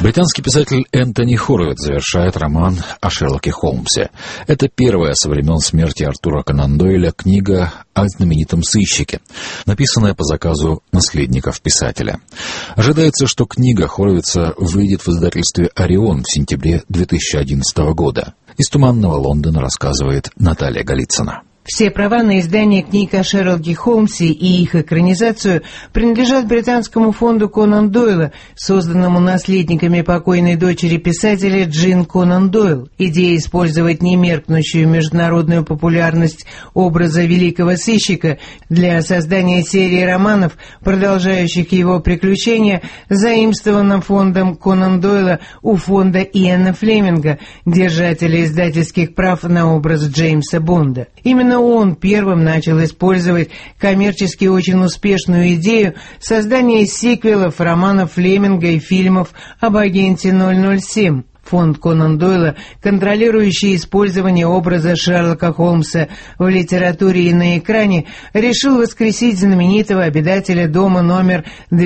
Британский писатель Энтони Хорвиц завершает роман о Шерлоке Холмсе. Это первая со времен смерти Артура Конан Дойля книга о знаменитом сыщике, написанная по заказу наследников писателя. Ожидается, что книга Хорвица выйдет в издательстве «Орион» в сентябре 2011 года. Из туманного Лондона рассказывает Наталья Голицына. Все права на издание книг о Шерлоке Холмсе и их экранизацию принадлежат британскому фонду Конан Дойла, созданному наследниками покойной дочери писателя Джин Конан Дойл. Идея использовать немеркнущую международную популярность образа великого сыщика для создания серии романов, продолжающих его приключения, заимствована фондом Конан Дойла у фонда Иэна Флеминга, держателя издательских прав на образ Джеймса Бонда. Именно он первым начал использовать коммерчески очень успешную идею создания сиквелов романов Флеминга и фильмов об агенте 007. Фонд Конан Дойла, контролирующий использование образа Шерлока Холмса в литературе и на экране, решил воскресить знаменитого обитателя дома номер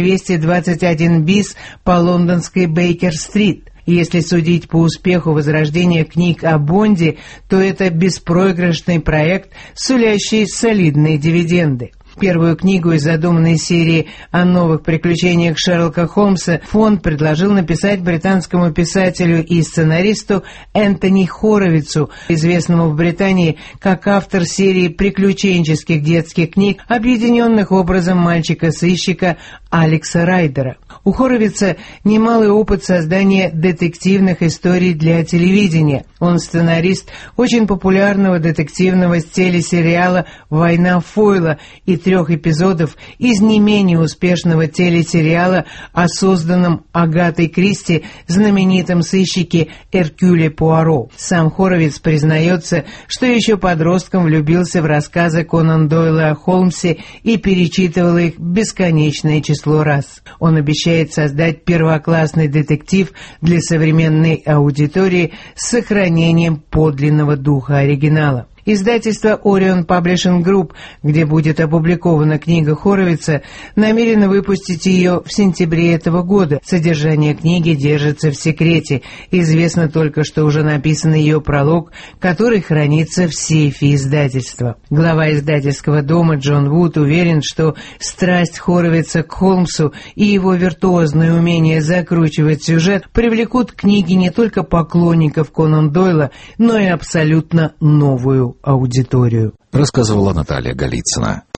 221 БИС по лондонской Бейкер-стрит. Если судить по успеху возрождения книг о Бонде, то это беспроигрышный проект, сулящий солидные дивиденды. Первую книгу из задуманной серии о новых приключениях Шерлока Холмса фонд предложил написать британскому писателю и сценаристу Энтони Хорвицу, известному в Британии как автор серии приключенческих детских книг, объединенных образом мальчика-сыщика Алекса Райдера. У Хорвица немалый опыт создания детективных историй для телевидения. Он сценарист очень популярного детективного телесериала «Война Фойла» и 3 эпизодов из не менее успешного телесериала о созданном Агатой Кристи знаменитом сыщике Эркюле Пуаро. Сам Хорвиц признается, что еще подростком влюбился в рассказы Конан Дойла о Холмсе и перечитывал их бесконечное число раз. Он обещает создать первоклассный детектив для современной аудитории с сохранением подлинного духа оригинала. Издательство Orion Publishing Group, где будет опубликована книга Хорвица, намерено выпустить ее в сентябре этого года. Содержание книги держится в секрете. Известно только, что уже написан ее пролог, который хранится в сейфе издательства. Глава издательского дома Джон Вуд уверен, что страсть Хорвица к Холмсу и его виртуозное умение закручивать сюжет привлекут к книге не только поклонников Конан Дойла, но и абсолютно новую аудиторию. Рассказывала Наталья Голицына.